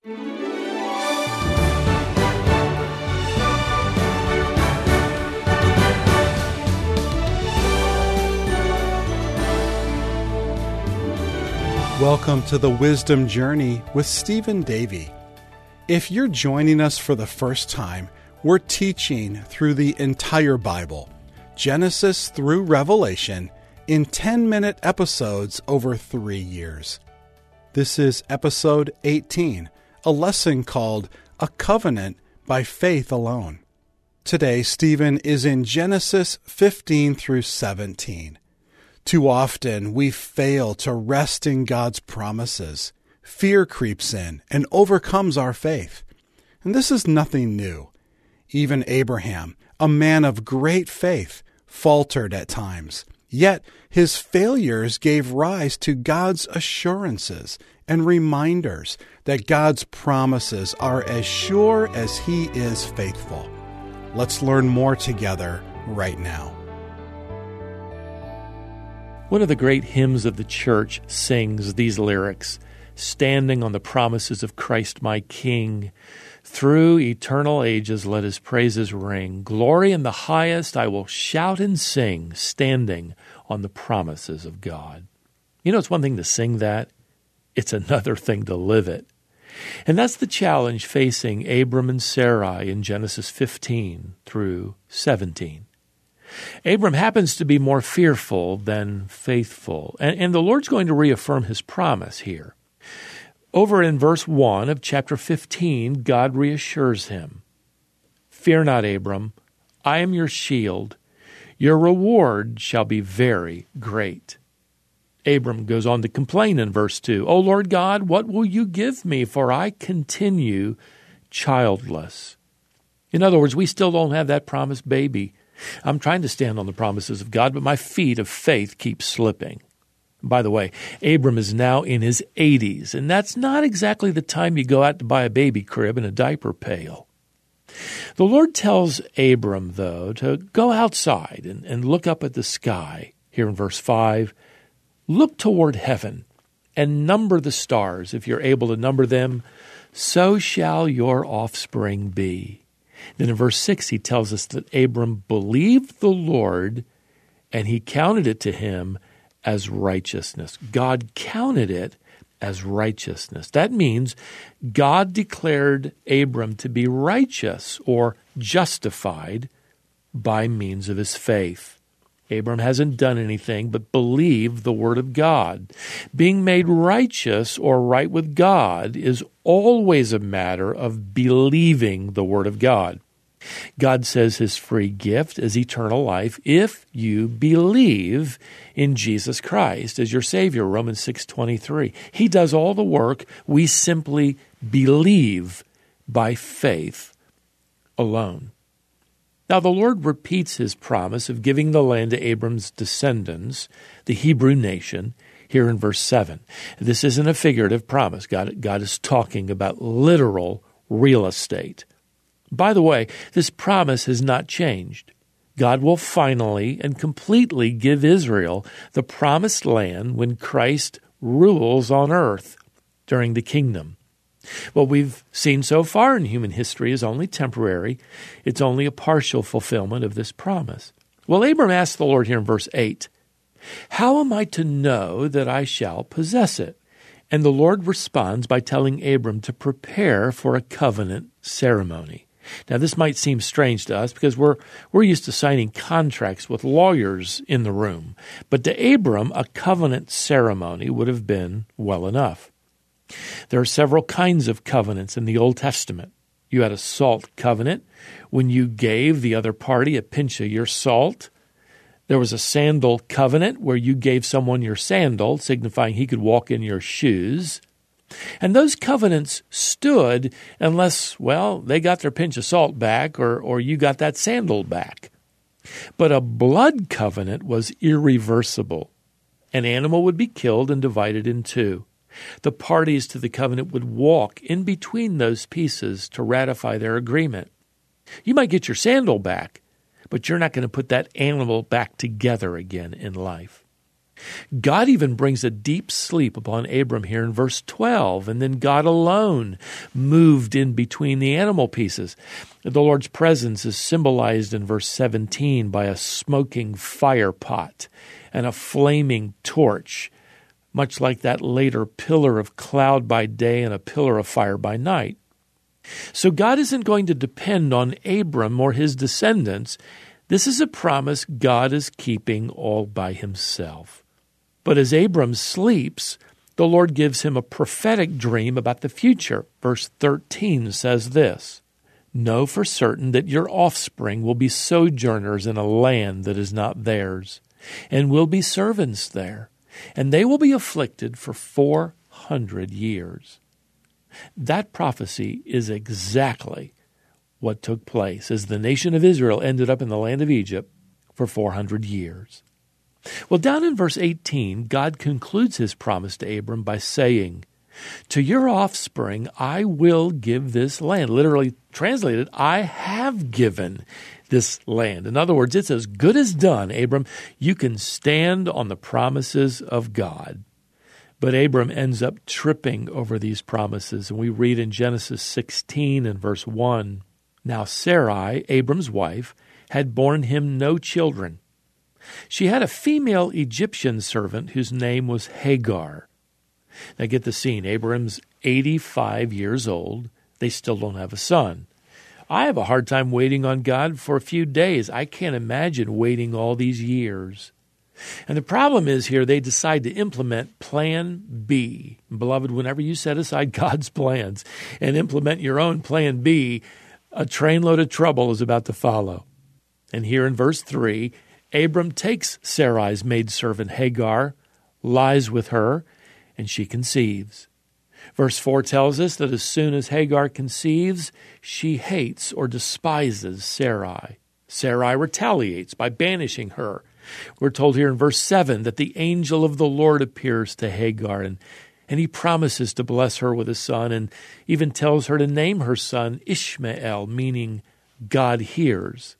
Welcome to the Wisdom Journey with Stephen Davey. If you're joining us for the first time, we're teaching through the entire Bible, Genesis through Revelation, in 10-minute episodes over 3 years. This is episode 18, a lesson called A Covenant by Faith Alone. Today, Stephen is in Genesis 15 through 17. Too often, we fail to rest in God's promises. Fear creeps in and overcomes our faith. And this is nothing new. Even Abraham, a man of great faith, faltered at times. Yet his failures gave rise to God's assurances and reminders that God's promises are as sure as He is faithful. Let's learn more together right now. One of the great hymns of the church sings these lyrics, "Standing on the promises of Christ my King, through eternal ages let His praises ring. Glory in the highest I will shout and sing, standing on the promises of God." You know, it's one thing to sing that. It's another thing to live it. And that's the challenge facing Abram and Sarai in Genesis 15 through 17. Abram happens to be more fearful than faithful, and the Lord's going to reaffirm His promise here. Over in verse 1 of chapter 15, God reassures him, "Fear not, Abram, I am your shield. Your reward shall be very great." Abram goes on to complain in verse 2, "O Lord God, what will you give me, for I continue childless?" In other words, we still don't have that promised baby. I'm trying to stand on the promises of God, but my feet of faith keep slipping. By the way, Abram is now in his 80s, and that's not exactly the time you go out to buy a baby crib and a diaper pail. The Lord tells Abram, though, to go outside and look up at the sky. Here in verse 5, "Look toward heaven and number the stars, if you're able to number them. So shall your offspring be." Then in verse 6, he tells us that Abram believed the Lord, and He counted it to him as righteousness. God counted it as righteousness. That means God declared Abram to be righteous or justified by means of his faith. Abram hasn't done anything but believe the Word of God. Being made righteous or right with God is always a matter of believing the Word of God. God says His free gift is eternal life if you believe in Jesus Christ as your Savior, Romans 6:23. He does all the work. We simply believe by faith alone. Now, the Lord repeats His promise of giving the land to Abram's descendants, the Hebrew nation, here in verse 7. This isn't a figurative promise. God is talking about literal real estate. By the way, this promise has not changed. God will finally and completely give Israel the promised land when Christ rules on earth during the kingdom. What we've seen so far in human history is only temporary. It's only a partial fulfillment of this promise. Well, Abram asked the Lord here in verse 8, "How am I to know that I shall possess it?" And the Lord responds by telling Abram to prepare for a covenant ceremony. Now, this might seem strange to us because we're used to signing contracts with lawyers in the room. But to Abram, a covenant ceremony would have been well enough. There are several kinds of covenants in the Old Testament. You had a salt covenant when you gave the other party a pinch of your salt. There was a sandal covenant where you gave someone your sandal, signifying he could walk in your shoes. And those covenants stood unless, well, they got their pinch of salt back or you got that sandal back. But a blood covenant was irreversible. An animal would be killed and divided in two. The parties to the covenant would walk in between those pieces to ratify their agreement. You might get your sandal back, but you're not going to put that animal back together again in life. God even brings a deep sleep upon Abram here in verse 12, and then God alone moved in between the animal pieces. The Lord's presence is symbolized in verse 17 by a smoking fire pot and a flaming torch, much like that later pillar of cloud by day and a pillar of fire by night. So God isn't going to depend on Abram or his descendants. This is a promise God is keeping all by himself. But as Abram sleeps, the Lord gives him a prophetic dream about the future. Verse 13 says this, "Know for certain that your offspring will be sojourners in a land that is not theirs, and will be servants there, and they will be afflicted for 400 years. That prophecy is exactly what took place as the nation of Israel ended up in the land of Egypt for 400 years. Well, down in verse 18, God concludes his promise to Abram by saying, "To your offspring I will give this land." Literally translated, I have given this land. In other words, it's as good as done, Abram. You can stand on the promises of God. But Abram ends up tripping over these promises. And we read in Genesis 16 and verse 1, "Now Sarai, Abram's wife, had borne him no children. She had a female Egyptian servant whose name was Hagar." Now get the scene. Abram's 85 years old. They still don't have a son. I have a hard time waiting on God for a few days. I can't imagine waiting all these years. And the problem is here they decide to implement Plan B. Beloved, whenever you set aside God's plans and implement your own Plan B, a trainload of trouble is about to follow. And here in verse 3, Abram takes Sarai's maidservant Hagar, lies with her, and she conceives. Verse 4 tells us that as soon as Hagar conceives, she hates or despises Sarai. Sarai retaliates by banishing her. We're told here in verse 7 that the angel of the Lord appears to Hagar, and he promises to bless her with a son, and even tells her to name her son Ishmael, meaning God hears.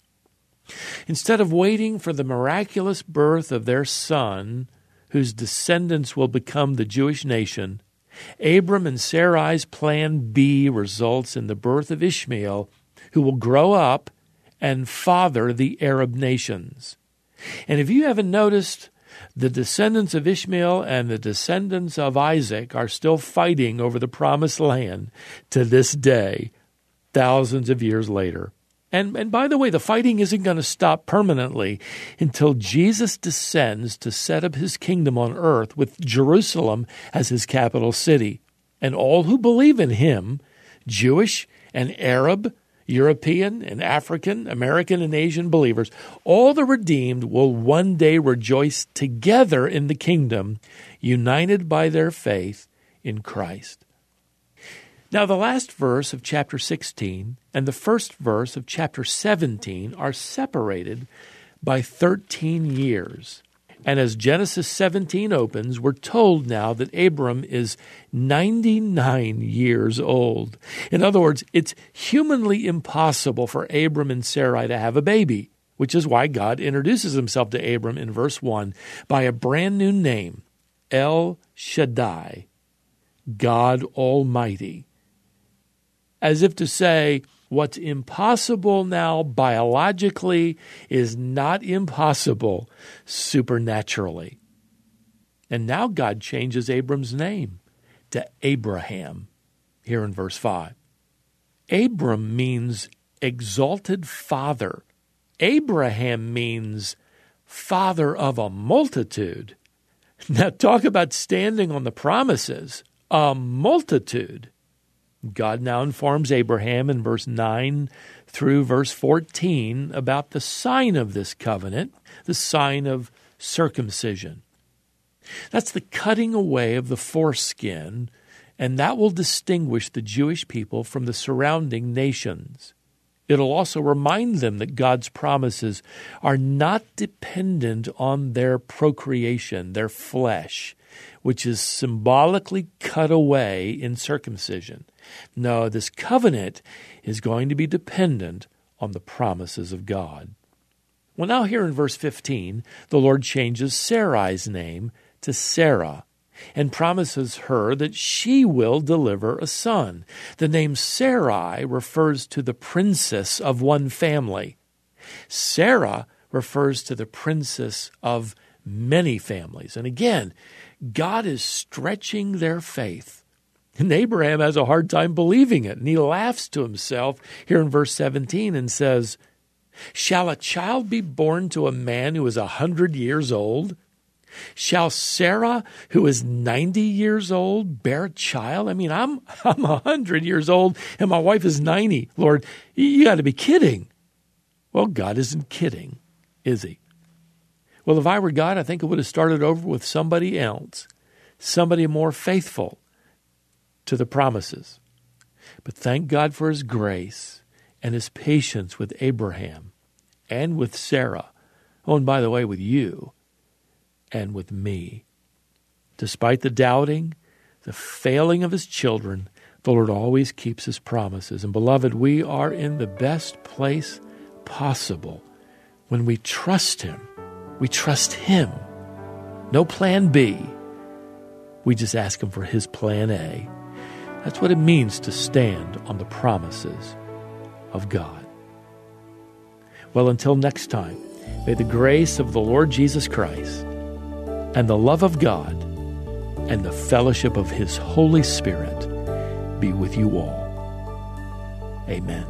Instead of waiting for the miraculous birth of their son, whose descendants will become the Jewish nation, Abram and Sarai's Plan B results in the birth of Ishmael, who will grow up and father the Arab nations. And if you haven't noticed, the descendants of Ishmael and the descendants of Isaac are still fighting over the promised land to this day, thousands of years later. And by the way, the fighting isn't going to stop permanently until Jesus descends to set up his kingdom on earth with Jerusalem as his capital city. And all who believe in him, Jewish and Arab, European and African, American and Asian believers, all the redeemed will one day rejoice together in the kingdom, united by their faith in Christ. Now, the last verse of chapter 16 and the first verse of chapter 17 are separated by 13 years. And as Genesis 17 opens, we're told now that Abram is 99 years old. In other words, it's humanly impossible for Abram and Sarai to have a baby, which is why God introduces himself to Abram in verse 1 by a brand new name, El Shaddai, God Almighty. As if to say, what's impossible now biologically is not impossible supernaturally. And now God changes Abram's name to Abraham here in verse 5. Abram means exalted father. Abraham means father of a multitude. Now talk about standing on the promises, a multitude. God now informs Abraham in verse 9 through verse 14 about the sign of this covenant, the sign of circumcision. That's the cutting away of the foreskin, and that will distinguish the Jewish people from the surrounding nations. It'll also remind them that God's promises are not dependent on their procreation, their flesh, which is symbolically cut away in circumcision. No, this covenant is going to be dependent on the promises of God. Well, now here in verse 15, the Lord changes Sarai's name to Sarah and promises her that she will deliver a son. The name Sarai refers to the princess of one family. Sarah refers to the princess of many families. And again, God is stretching their faith. And Abraham has a hard time believing it. And he laughs to himself here in verse 17 and says, "Shall a child be born to a man who is 100 years old? Shall Sarah, who is 90 years old, bear a child? I mean, I'm 100 years old and my wife is 90. Lord, you got to be kidding." Well, God isn't kidding, is he? Well, if I were God, I think I would have started over with somebody else, somebody more faithful to the promises. But thank God for his grace and his patience with Abraham and with Sarah. Oh, and by the way, with you and with me. Despite the doubting, the failing of his children, the Lord always keeps his promises. And beloved, we are in the best place possible when we trust him. We trust him. No plan B. We just ask him for his plan A. That's what it means to stand on the promises of God. Well, until next time, may the grace of the Lord Jesus Christ and the love of God and the fellowship of his Holy Spirit be with you all. Amen.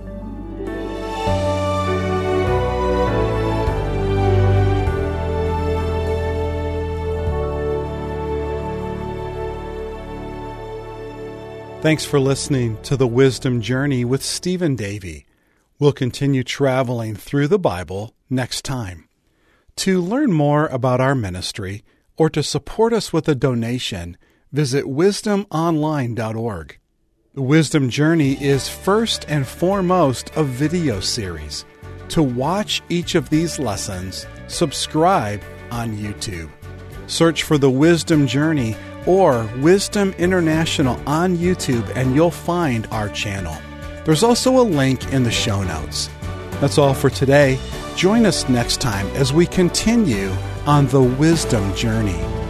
Thanks for listening to The Wisdom Journey with Stephen Davey. We'll continue traveling through the Bible next time. To learn more about our ministry or to support us with a donation, visit wisdomonline.org. The Wisdom Journey is first and foremost a video series. To watch each of these lessons, subscribe on YouTube. Search for The Wisdom Journey or Wisdom International on YouTube and you'll find our channel. There's also a link in the show notes. That's all for today. Join us next time as we continue on the Wisdom Journey.